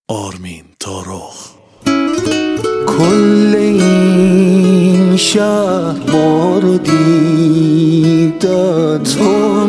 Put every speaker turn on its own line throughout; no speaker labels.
آرمین تارخ.
کل این شهر ما رو دیدن، تو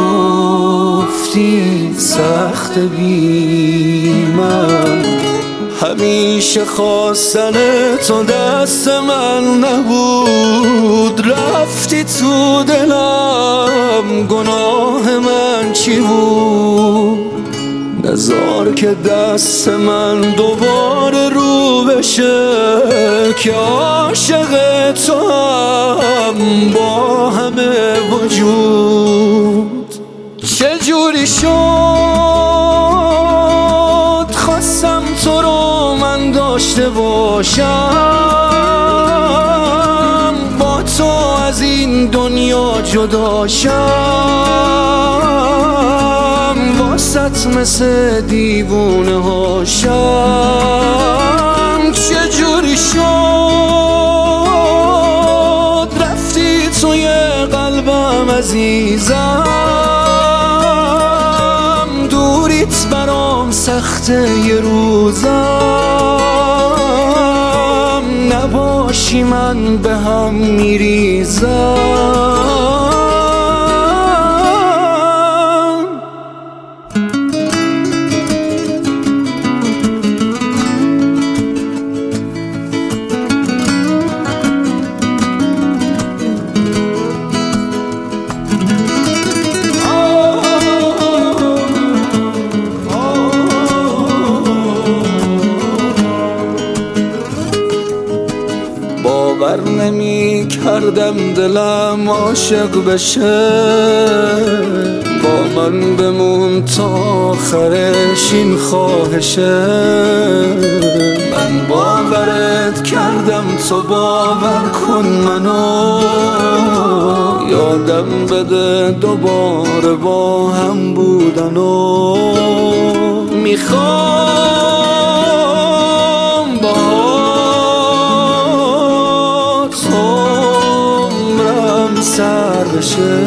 میگفتی سخت بی من، همیشه خواستن تو دست من نبود، رفتی تو دلم، گناه من چی بود؟ نذار که دست من دوباره رو بشه که عاشق تو هم با همه وجود. چجوری شد خواستم تو رو من داشته باشم، با تو از این دنیا جدا شم، واسط مثل دیوونه هاشم. چجوری شد رفتی توی قلبم عزیزم، دوریت برام سخته یه روزم، نباشی من به هم میریزم. باور نمی کردم دلم عاشق بشه، با من بمون تا آخرش این خواهشه. من باورت کردم تو باور کن منو، یادم بده دوباره با هم بودنو. میخوام با سر بشه.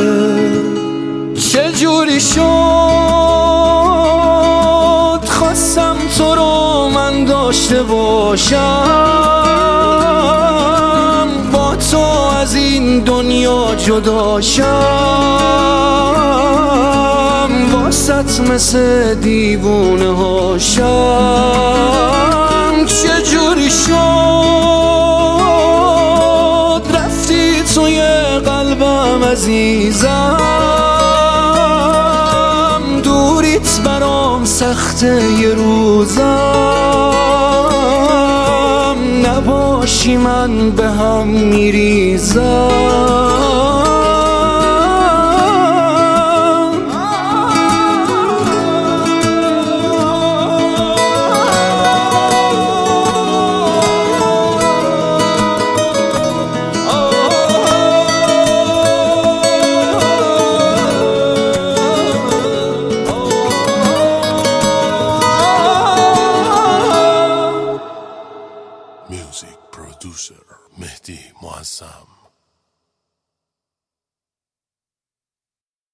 چجوری شد خواستم تو رو من داشته باشم، با تو از این دنیا جدا شم، واسط مثل دیوونه هاشم. چجوری شد رفتی توی قلبم عزیزم، دوریت برام سخته یه روزم، نباشی من به هم میریزم.
میوزیک پرودوسر مهدی معظم.